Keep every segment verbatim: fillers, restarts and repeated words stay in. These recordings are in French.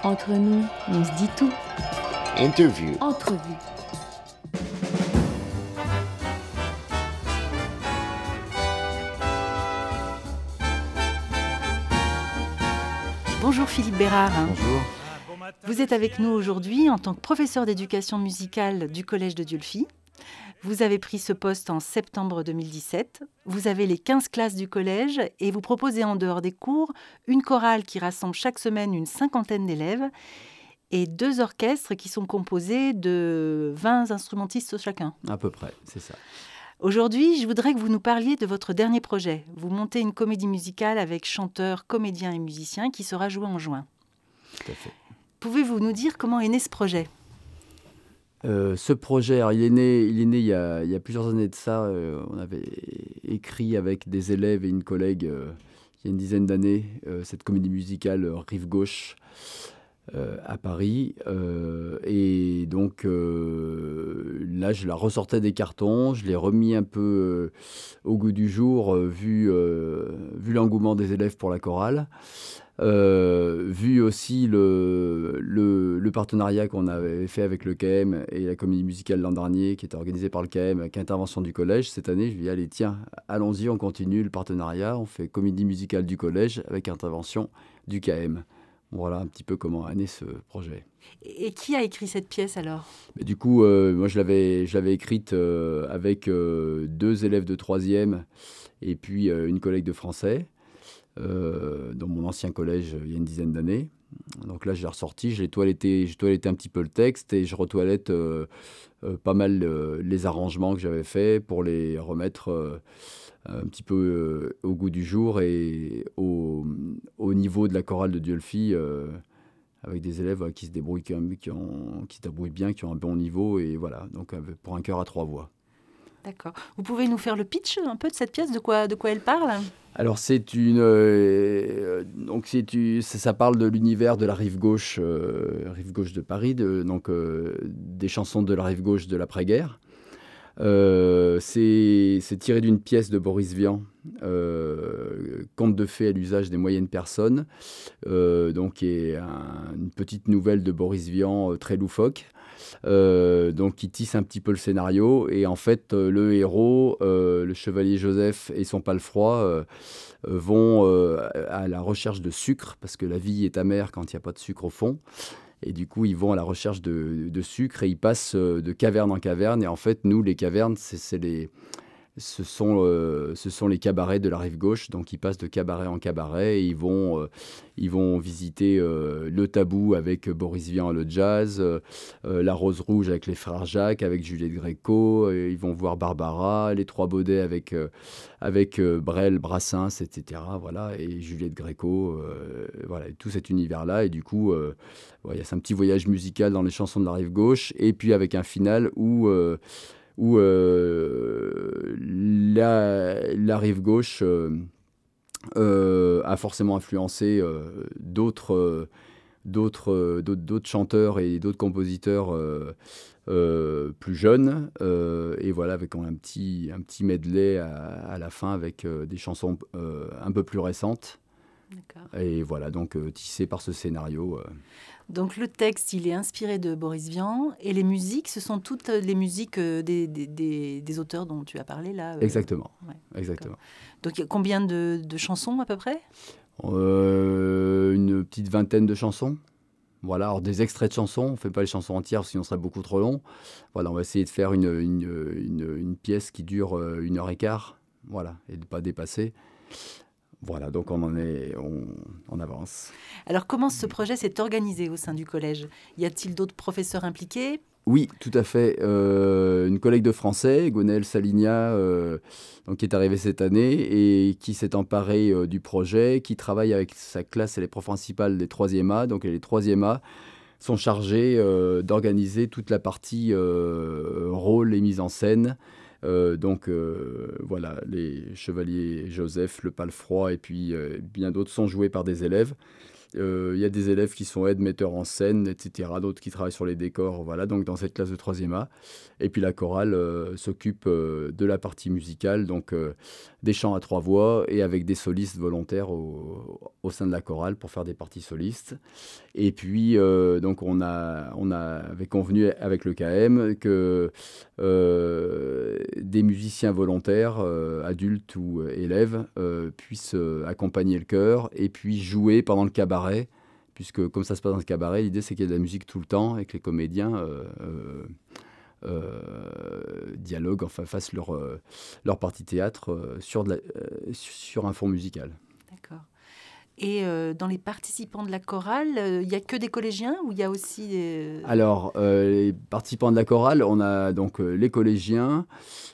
Entre nous, on se dit tout. Interview. Entrevue. Bonjour Philippe Bérard. Bonjour. Vous êtes avec nous aujourd'hui en tant que professeur d'éducation musicale du Collège de Dieulefit. Vous avez pris ce poste en septembre deux mille dix-sept. Vous avez les quinze classes du collège et vous proposez en dehors des cours une chorale qui rassemble chaque semaine une cinquantaine d'élèves et deux orchestres qui sont composés de vingt instrumentistes chacun. À peu près, c'est ça. Aujourd'hui, je voudrais que vous nous parliez de votre dernier projet. Vous montez une comédie musicale avec chanteurs, comédiens et musiciens qui sera jouée en juin. Tout à fait. Pouvez-vous nous dire comment est né ce projet ? Euh, ce projet, alors, il est né, il est né il y a, il y a plusieurs années de ça. Euh, on avait écrit avec des élèves et une collègue euh, il y a une dizaine d'années euh, cette comédie musicale euh, Rive Gauche euh, à Paris. Euh, et donc euh, là, je la ressortais des cartons, je l'ai remis un peu euh, au goût du jour, euh, vu, euh, vu l'engouement des élèves pour la chorale. Euh, vu aussi le, le, le partenariat qu'on avait fait avec le K M et la comédie musicale l'an dernier, qui était organisée par le K M avec intervention du collège, cette année, je lui ai dit, allez, tiens, allons-y, on continue le partenariat, on fait comédie musicale du collège avec intervention du K M. Voilà un petit peu comment est né ce projet. Et qui a écrit cette pièce alors ? Mais du coup, euh, moi, je l'avais, je l'avais écrite euh, avec euh, deux élèves de troisième et puis euh, une collègue de français. Euh, dans mon ancien collège il y a une dizaine d'années. Donc là, je l'ai ressorti, j'ai toiletté, j'ai toiletté un petit peu le texte et je retoilette euh, euh, pas mal euh, les arrangements que j'avais faits pour les remettre euh, un petit peu euh, au goût du jour et au, au niveau de la chorale de Dieulefit, euh, avec des élèves euh, qui se débrouillent quand même, qui, ont, qui se débrouillent bien, qui ont un bon niveau, et voilà, donc euh, pour un chœur à trois voix. D'accord. Vous pouvez nous faire le pitch un peu de cette pièce, de quoi, de quoi elle parle ? Alors c'est une, euh, donc c'est une, ça, ça parle de l'univers de la rive gauche, euh, rive gauche de Paris, de, donc euh, des chansons de la rive gauche de l'après-guerre. Euh, c'est, c'est tiré d'une pièce de Boris Vian, euh, Conte de fées à l'usage des moyennes personnes, euh, donc qui est un, une petite nouvelle de Boris Vian euh, très loufoque. Euh, donc qui tisse un petit peu le scénario, et en fait euh, le héros, euh, le chevalier Joseph et son palefroid euh, euh, vont euh, à la recherche de sucre, parce que la vie est amère quand il n'y a pas de sucre au fond, et du coup ils vont à la recherche de, de sucre, et ils passent euh, de caverne en caverne, et en fait nous les cavernes c'est, c'est les Ce sont, euh, ce sont les cabarets de la rive gauche, donc ils passent de cabaret en cabaret, et ils vont, euh, ils vont visiter euh, le Tabou avec Boris Vian et le jazz, euh, euh, la Rose Rouge avec les frères Jacques, avec Juliette Gréco, et ils vont voir Barbara, les Trois Baudets avec, euh, avec euh, Brel, Brassens, et cetera. Voilà, et Juliette Gréco, euh, voilà, et tout cet univers-là, et du coup, euh, ouais, c'est un petit voyage musical dans les chansons de la rive gauche, et puis avec un final où... Euh, où euh, la, la rive gauche euh, euh, a forcément influencé euh, d'autres, euh, d'autres, euh, d'autres, d'autres chanteurs et d'autres compositeurs euh, euh, plus jeunes. Euh, et voilà, avec un petit, un petit medley à, à la fin avec euh, des chansons euh, un peu plus récentes. D'accord. Et voilà, donc euh, tissé par ce scénario. Euh. Donc le texte, il est inspiré de Boris Vian, et les musiques, ce sont toutes les musiques euh, des, des, des, des auteurs dont tu as parlé là. Euh... Exactement. Ouais, Exactement. Donc combien de, de chansons à peu près ? euh, Une petite vingtaine de chansons. Voilà, alors des extraits de chansons, on ne fait pas les chansons entières, sinon ce serait beaucoup trop long. Voilà, on va essayer de faire une, une, une, une pièce qui dure une heure et quart, voilà, et de ne pas dépasser. Voilà, donc on en est, on, on avance. Alors comment ce projet s'est organisé au sein du collège ? Y a-t-il d'autres professeurs impliqués ? Oui, tout à fait. Euh, une collègue de français, Gonelle Saligna, euh, donc, qui est arrivée cette année et qui s'est emparée euh, du projet, qui travaille avec sa classe, elle est prof principale des troisième A, donc les troisième A sont chargés euh, d'organiser toute la partie euh, rôle et mise en scène. Euh, donc euh, voilà, les chevaliers Joseph, le palefroid et puis euh, bien d'autres sont joués par des élèves. Euh, Il y a des élèves qui sont aides metteurs en scène, et cetera. D'autres qui travaillent sur les décors, voilà, donc dans cette classe de troisième A. Et puis la chorale euh, s'occupe euh, de la partie musicale, donc euh, des chants à trois voix et avec des solistes volontaires au, au sein de la chorale pour faire des parties solistes. Et puis, euh, donc on, a, on a avait convenu avec le K M que euh, des musiciens volontaires, euh, adultes ou euh, élèves, euh, puissent euh, accompagner le chœur et puis jouer pendant le cabaret, puisque comme ça se passe dans le cabaret, l'idée c'est qu'il y ait de la musique tout le temps et que les comédiens euh, euh, euh, dialoguent, enfin fassent leur, euh, leur partie théâtre euh, sur, de la- euh, sur un fond musical. D'accord. Et euh, dans les participants de la chorale, il n'y a que des collégiens ou il y a aussi des... Alors, euh, les participants de la chorale, on a donc euh, les collégiens,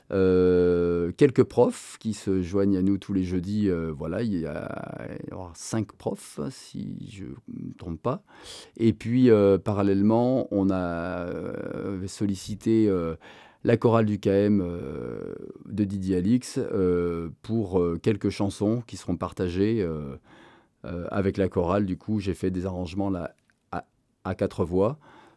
euh, quelques profs qui se joignent à nous tous les jeudis. Euh, voilà, il y a, il y aura cinq profs, si je ne me trompe pas. Et puis, euh, parallèlement, on a euh, sollicité euh, la chorale du K M euh, de Didier Alix euh, pour euh, quelques chansons qui seront partagées euh, euh, avec la chorale. Du coup, j'ai fait des arrangements là, à, à quatre voix.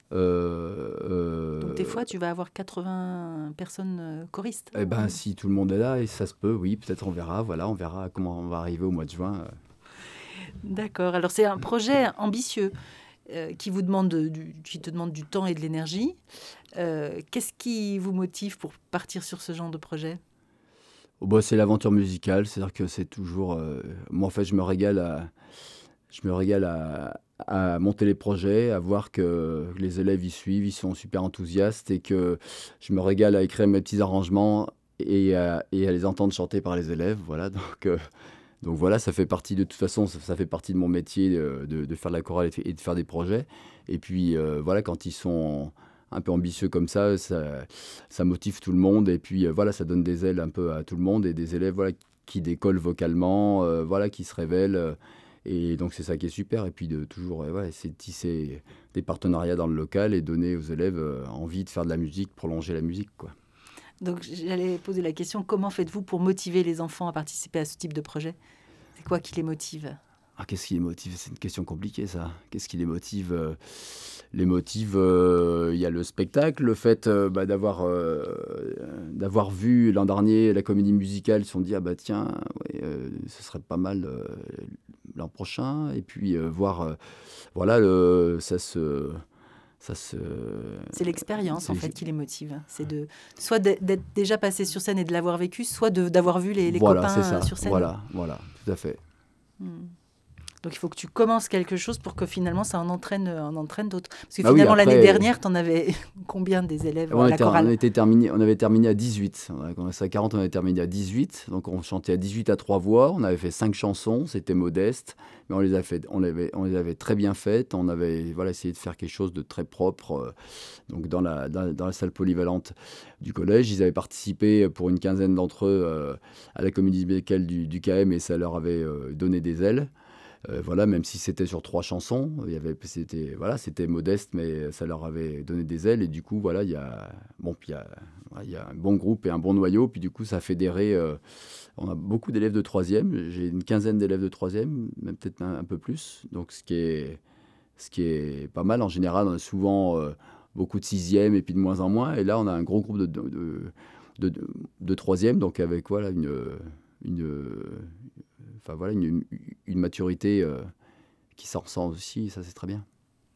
Euh, euh, Donc des fois, tu vas avoir quatre-vingts personnes euh, choristes. eh ben, si tout le monde est là, et ça se peut, oui, peut-être on verra. Voilà, on verra comment on va arriver au mois de juin. D'accord. Alors c'est un projet ambitieux euh, qui vous demande de- du, qui te demande du temps et de l'énergie. Euh, Qu'est-ce qui vous motive pour partir sur ce genre de projet? Oh, bah, c'est l'aventure musicale, c'est-à-dire que c'est toujours. euh, moi, en fait, je me régale à, je me régale à, à monter les projets, à voir que les élèves y suivent, ils sont super enthousiastes et que je me régale à écrire mes petits arrangements et à, et à les entendre chanter par les élèves. Voilà, donc, euh, donc voilà, ça fait partie de toute façon, ça, ça fait partie de mon métier euh, de, de faire de la chorale et de, et de faire des projets. Et puis euh, voilà, quand ils sont un peu ambitieux comme ça, ça, ça motive tout le monde. Et puis euh, voilà, ça donne des ailes un peu à tout le monde et des élèves voilà, qui décollent vocalement, euh, voilà, qui se révèlent. euh, et donc c'est ça qui est super. Et puis de toujours euh, ouais, essayer de tisser des partenariats dans le local et donner aux élèves euh, envie de faire de la musique, prolonger la musique, quoi. Donc j'allais poser la question, comment faites-vous pour motiver les enfants à participer à ce type de projet? C'est quoi qui les motive? Ah, qu'est-ce qui les motive? C'est une question compliquée, ça. Qu'est-ce qui les motive? euh, Les motive, euh, il y a le spectacle, le fait euh, bah, d'avoir euh, d'avoir vu l'an dernier la comédie musicale. Ils se sont dit, ah bah tiens, ouais, euh, ce serait pas mal euh, l'an prochain. Et puis euh, voir, euh, voilà, le, ça se... Ça se C'est l'expérience en c'est- fait qui les motive. C'est de soit d'être d'être déjà passé sur scène et de l'avoir vécu, soit de- d'avoir vu les, les Voilà, c'est copains euh, ça. sur scène. Voilà, voilà, tout à fait. Hmm. Donc il faut que tu commences quelque chose pour que finalement ça en entraîne, euh, en entraîne d'autres. Parce que Bah oui, finalement l'année après, dernière, tu en avais combien des élèves on, à la était, on, chorale? était terminé, on avait terminé à dix-huit. On a commencé à quarante, on avait terminé à dix-huit. Donc on chantait à dix-huit à trois voix. On avait fait cinq chansons, c'était modeste, mais on les, a fait, on, les avait, on les avait très bien faites. On avait voilà, essayé de faire quelque chose de très propre euh, donc dans, la, dans, dans la salle polyvalente du collège. Ils avaient participé pour une quinzaine d'entre eux euh, à la comédie musicale du, du K M et ça leur avait euh, donné des ailes. Euh, voilà, même si c'était sur trois chansons, il y avait, c'était, voilà, c'était modeste, mais ça leur avait donné des ailes. Et du coup, voilà, il y a, bon, puis il y a, il y a un bon groupe et un bon noyau. Puis du coup, ça a fédéré. euh, on a beaucoup d'élèves de troisième. J'ai une quinzaine d'élèves de troisième, même peut-être un, un peu plus. Donc, ce qui est, ce qui est pas mal. En général, on a souvent euh, beaucoup de sixième et puis de moins en moins. Et là, on a un gros groupe de, de, de, de, de- de troisième, donc avec voilà une, une, enfin voilà une, une maturité euh, qui s'en ressent aussi, ça c'est très bien.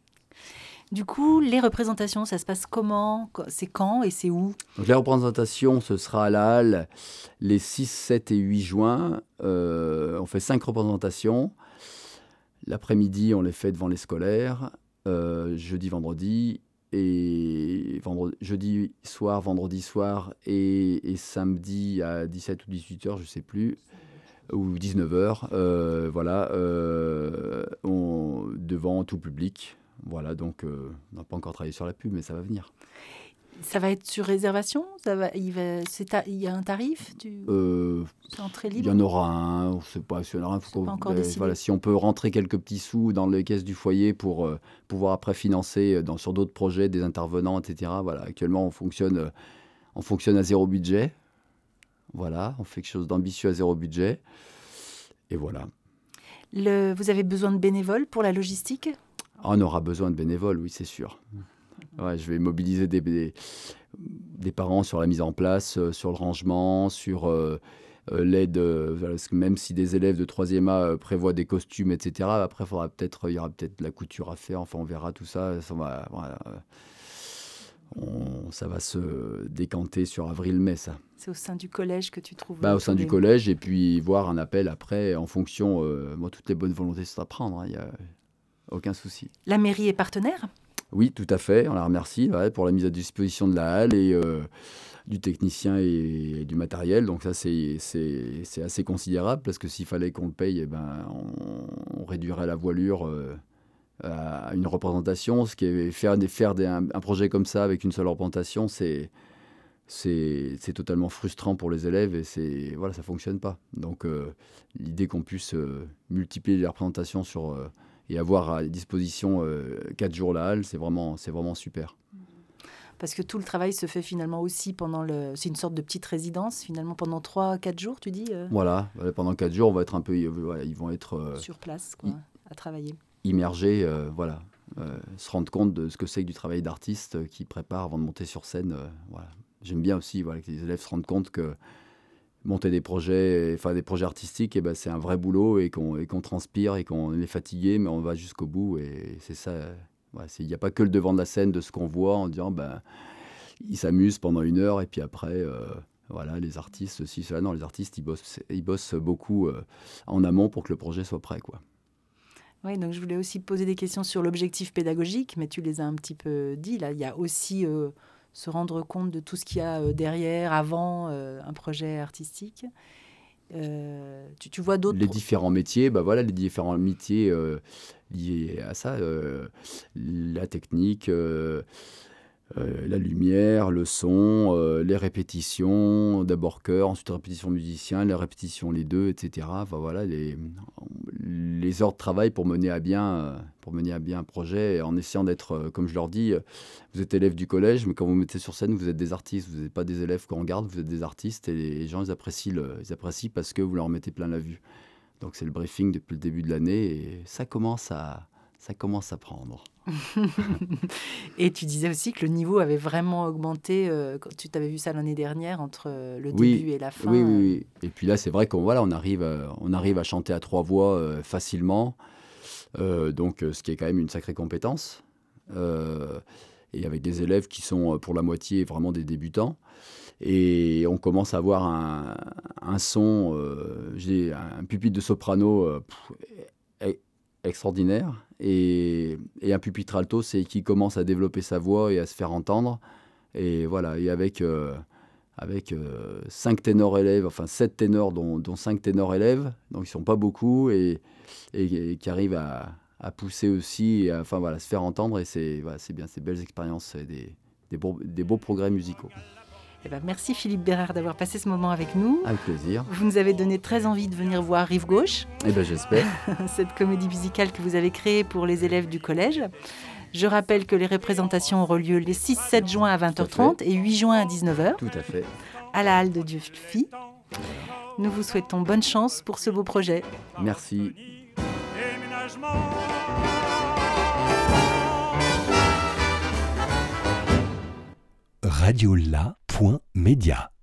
Du coup, les représentations, ça se passe comment? Qu- C'est quand et c'est où? Donc la représentation, ce sera à la Halle les six, sept et huit juin. Euh, on fait cinq représentations. L'après-midi, on les fait devant les scolaires, euh, jeudi, vendredi, et vendredi, jeudi soir, vendredi soir, et, et samedi à dix-sept ou dix-huit heures, je ne sais plus, ou dix-neuf heures, euh, voilà, euh, on- devant tout public. Voilà, donc euh, on n'a pas encore travaillé sur la pub, mais ça va venir. Ça va être sur réservation? Ça va, il va, c'est ta- il y a un tarif? Tu, Euh, c'est entrée Il libre? y en aura un, on ne sait pas s'il y en aura un. Faut C'est qu'on- pas encore ben, décidé. voilà, si on peut rentrer quelques petits sous dans les caisses du foyer pour euh, pouvoir après financer euh, dans, sur d'autres projets des intervenants, et cetera. Voilà, actuellement, on fonctionne, euh, on fonctionne à zéro budget. Voilà, on fait quelque chose d'ambitieux à zéro budget. Et voilà. Le, vous avez besoin de bénévoles pour la logistique ? Ah, on aura besoin de bénévoles, oui, c'est sûr. Ouais, je vais mobiliser des, des, des parents sur la mise en place, euh, sur le rangement, sur euh, euh, l'aide. Euh, parce que même si des élèves de troisième A euh, prévoient des costumes, et cetera, après, faudra peut-être, il y aura peut-être de la couture à faire. Enfin, on verra tout ça. Ça va, voilà, euh, on, ça va se décanter sur avril-mai, ça. C'est au sein du collège que tu trouves Bah, au sein les... du collège, et puis voir un appel après, en fonction. Euh, moi, toutes les bonnes volontés sont à prendre. Il hein, n'y a aucun souci. La mairie est partenaire ? Oui, tout à fait. On la remercie ouais, pour la mise à disposition de la halle et euh, du technicien et, et du matériel. Donc ça, c'est, c'est, c'est assez considérable parce que s'il fallait qu'on le paye, eh ben, on, on réduirait la voilure euh, à une représentation. Ce qui est faire, faire des, un, un projet comme ça avec une seule représentation, c'est, c'est, c'est totalement frustrant pour les élèves et c'est, voilà, ça ne fonctionne pas. Donc euh, l'idée qu'on puisse euh, multiplier les représentations sur... Euh, et avoir à disposition euh, quatre jours la halle, c'est vraiment, c'est vraiment super. Parce que tout le travail se fait finalement aussi pendant le... C'est une sorte de petite résidence, finalement, pendant trois à quatre jours, tu dis euh... Voilà, pendant quatre jours, on va être un peu... Ouais, ils vont être... Euh, sur place, quoi, y, à travailler. Immergés, euh, voilà. Euh, se rendre compte de ce que c'est que du travail d'artiste euh, qui prépare avant de monter sur scène. Euh, voilà. J'aime bien aussi voilà, que les élèves se rendent compte que monter des projets, enfin des projets artistiques, et ben c'est un vrai boulot et qu'on, et qu'on transpire et qu'on est fatigué, mais on va jusqu'au bout. Et c'est ça. Il ouais, n'y a pas que le devant de la scène de ce qu'on voit en disant ben ils s'amusent pendant une heure et puis après euh, voilà les artistes si cela non les artistes ils bossent ils bossent beaucoup euh, en amont pour que le projet soit prêt quoi. Oui, donc je voulais aussi poser des questions sur l'objectif pédagogique, mais tu les as un petit peu dit là. Il y a aussi euh, se rendre compte de tout ce qu'il y a derrière, avant euh, un projet artistique. Euh, tu, tu vois d'autres... Les différents métiers, bah voilà, les différents métiers euh, liés à ça, euh, la technique, euh, euh, la lumière, le son, euh, les répétitions, d'abord chœur, ensuite répétition musicien, les répétitions les deux, et cetera. Enfin voilà, les, les heures de travail pour mener à bien, pour mener à bien un projet, en essayant d'être, comme je leur dis, vous êtes élèves du collège, mais quand vous mettez sur scène, vous êtes des artistes, vous n'êtes pas des élèves qu'on regarde, vous êtes des artistes, et les gens ils apprécient, le, ils apprécient parce que vous leur mettez plein la vue. Donc c'est le briefing depuis le début de l'année, et ça commence à, ça commence à prendre. Et tu disais aussi que le niveau avait vraiment augmenté, euh, quand tu t'avais vu ça l'année dernière, entre le oui, début et la fin. Oui, oui, oui. Et puis là, c'est vrai qu'on voilà, on arrive, à, on arrive à chanter à trois voix euh, facilement, euh, donc ce qui est quand même une sacrée compétence. Euh, et avec des élèves qui sont pour la moitié vraiment des débutants. Et on commence à avoir un, un son, euh, j'ai un pupitre de soprano euh, pff, extraordinaire et, et un pupitre alto c'est qui commence à développer sa voix et à se faire entendre et voilà et avec euh, avec euh, cinq ténors élèves enfin sept ténors dont, dont cinq ténors élèves donc ils sont pas beaucoup et, et, et qui arrivent à, à pousser aussi et à, enfin voilà se faire entendre et c'est voilà, c'est bien ces belles expériences et des des beaux, des beaux progrès musicaux. Eh ben, merci Philippe Bérard d'avoir passé ce moment avec nous. Avec plaisir. Vous nous avez donné très envie de venir voir Rive Gauche. Eh ben, j'espère. Cette comédie musicale que vous avez créée pour les élèves du collège. Je rappelle que les représentations auront lieu les six sept juin à vingt heures trente et huit juin à dix-neuf heures. Tout à fait. À la Halle de Dieulefit. Nous vous souhaitons bonne chance pour ce beau projet. Merci. radiola point media